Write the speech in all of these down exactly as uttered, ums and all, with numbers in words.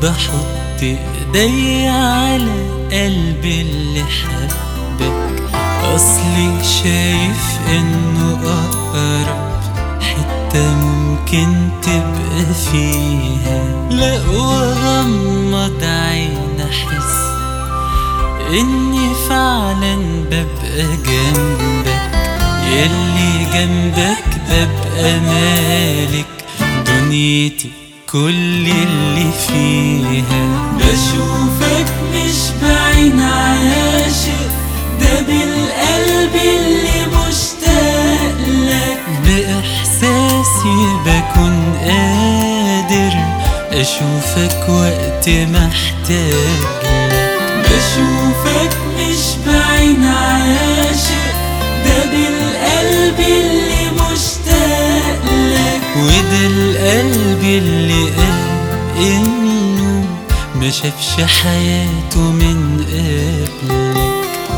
بحط ايدي على قلبي اللي حبك، اصلي شايف انه اقرب حتة ممكن تبقى فيها. لا واغمض عين احس اني فعلا ببقى جنبك، يلي جنبك ببقى مالك دنيتي كل اللي فيها. بشوفك مش بعين عاشق، ده بالقلب اللي مشتاق لك، بإحساسي بكون قادر أشوفك وقت محتاج لك. بشوفك مش بعين عاشق، ده بالقلب اللي مشتاق لك، وده القلب اللي قال إنه ما شافش حياته من قبلك.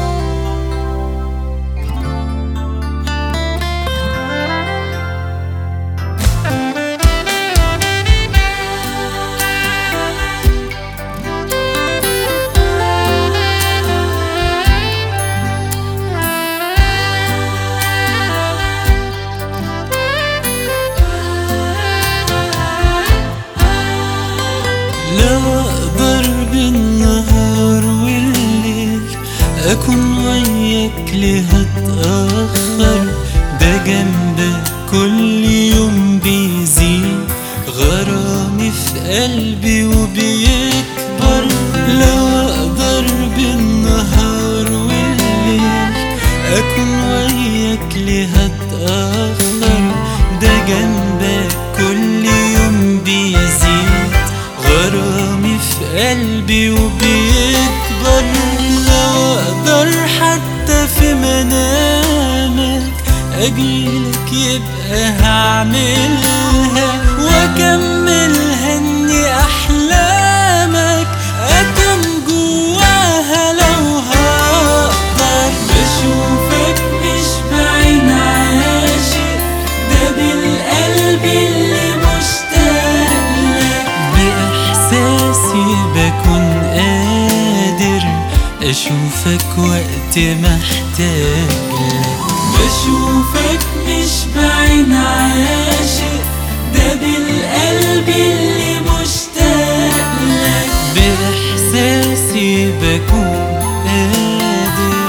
لو اقدر بالنهار والليل اكون وياك ليه هتأخر، ده جنبك كل يوم بيزيد غرامي في قلبي وبيكبر. لو اقدر بالنهار والليل اكون وياك ليه هتأخر، ده جنبك كل يوم بيزيد غرامي في قلبي وبيكبر. لو اقدر حتى في منامك اجيلك يبقى هعملها واكملها، اني احلامك اكون جواها لو هقدر. بشوفك مش بعين عاشق، ده بالقلب اللي مشتاق لك، بإحساسي بكون قادر أشوفك وقت محتاج لك. بشوفك مش بعين عاشق، ده بالقلب اللي مشتاق لك، بإحساسي بكون قادر.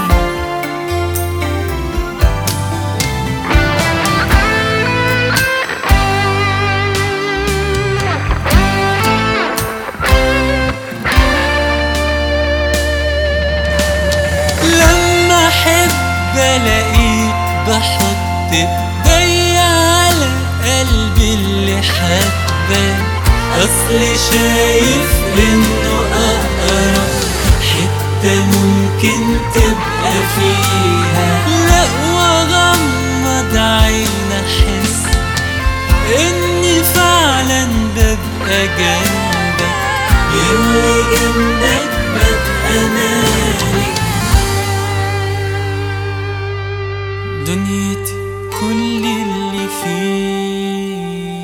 لما احب الاقيك بحط ايدي على قلبي اللي حبك، اصلي شايف انه اقرب حتة ممكن تبقى فيها. لا واغمض عين احس اني فعلا ببقى جنبك، يلي جنبك ببقى مالك دنيتي كل اللي فيه.